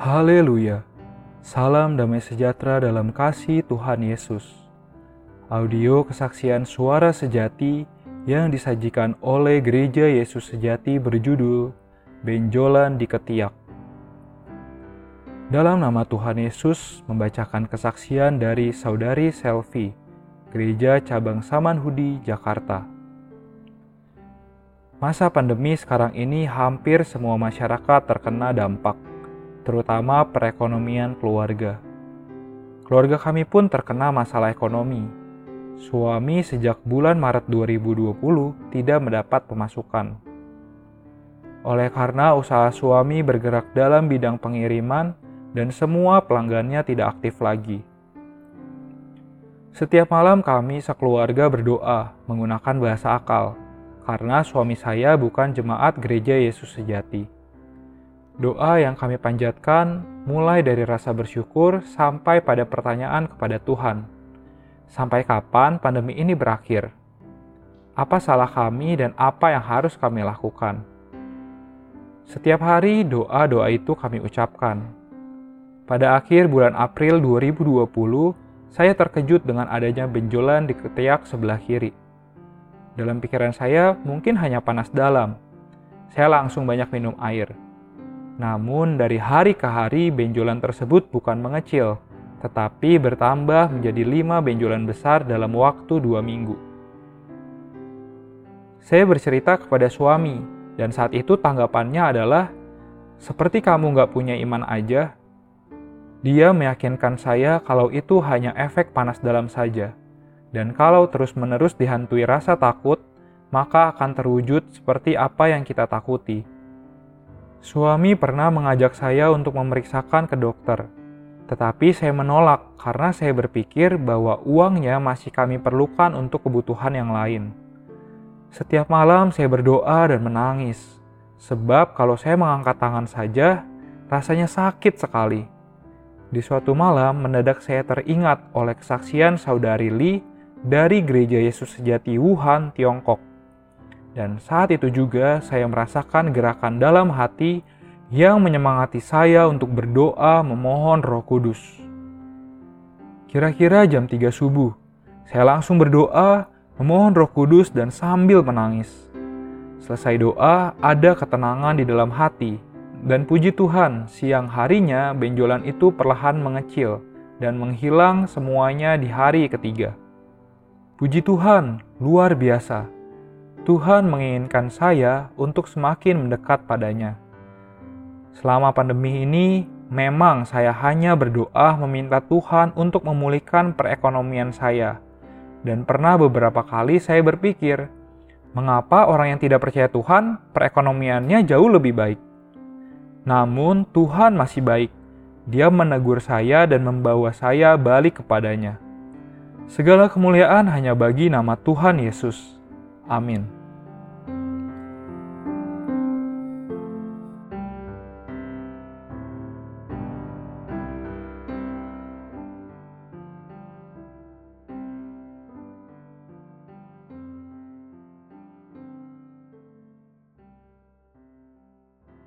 Haleluya! Salam damai sejahtera dalam kasih Tuhan Yesus. Audio kesaksian suara sejati yang disajikan oleh Gereja Yesus Sejati berjudul Benjolan di Ketiak. Dalam nama Tuhan Yesus membacakan kesaksian dari Saudari Selvi, Gereja Cabang Samanhudi, Jakarta. Masa pandemi sekarang ini hampir semua masyarakat terkena dampak, terutama perekonomian keluarga. Keluarga kami pun terkena masalah ekonomi. Suami sejak bulan Maret 2020 tidak mendapat pemasukan. Oleh karena usaha suami bergerak dalam bidang pengiriman dan semua pelanggannya tidak aktif lagi. Setiap malam kami sekeluarga berdoa menggunakan bahasa akal, karena suami saya bukan jemaat Gereja Yesus Sejati. Doa yang kami panjatkan mulai dari rasa bersyukur sampai pada pertanyaan kepada Tuhan. Sampai kapan pandemi ini berakhir? Apa salah kami dan apa yang harus kami lakukan? Setiap hari doa-doa itu kami ucapkan. Pada akhir bulan April 2020, saya terkejut dengan adanya benjolan di ketiak sebelah kiri. Dalam pikiran saya mungkin hanya panas dalam. Saya langsung banyak minum air. Namun dari hari ke hari benjolan tersebut bukan mengecil, tetapi bertambah menjadi 5 benjolan besar dalam waktu 2 minggu. Saya bercerita kepada suami, dan saat itu tanggapannya adalah, seperti kamu gak punya iman aja. Dia meyakinkan saya kalau itu hanya efek panas dalam saja, dan kalau terus-menerus dihantui rasa takut, maka akan terwujud seperti apa yang kita takuti. Suami pernah mengajak saya untuk memeriksakan ke dokter, tetapi saya menolak karena saya berpikir bahwa uangnya masih kami perlukan untuk kebutuhan yang lain. Setiap malam saya berdoa dan menangis, sebab kalau saya mengangkat tangan saja, rasanya sakit sekali. Di suatu malam mendadak saya teringat oleh kesaksian Saudari Li dari Gereja Yesus Sejati Wuhan, Tiongkok. Dan saat itu juga saya merasakan gerakan dalam hati yang menyemangati saya untuk berdoa memohon Roh Kudus. Kira-kira jam 3 subuh, saya langsung berdoa memohon Roh Kudus dan sambil menangis. Selesai doa, ada ketenangan di dalam hati. Dan puji Tuhan, siang harinya benjolan itu perlahan mengecil dan menghilang semuanya di hari ketiga. Puji Tuhan, luar biasa. Tuhan menginginkan saya untuk semakin mendekat padanya. Selama pandemi ini, memang saya hanya berdoa meminta Tuhan untuk memulihkan perekonomian saya. Dan pernah beberapa kali saya berpikir, mengapa orang yang tidak percaya Tuhan, perekonomiannya jauh lebih baik? Namun Tuhan masih baik. Dia menegur saya dan membawa saya balik kepadanya. Segala kemuliaan hanya bagi nama Tuhan Yesus. Amin.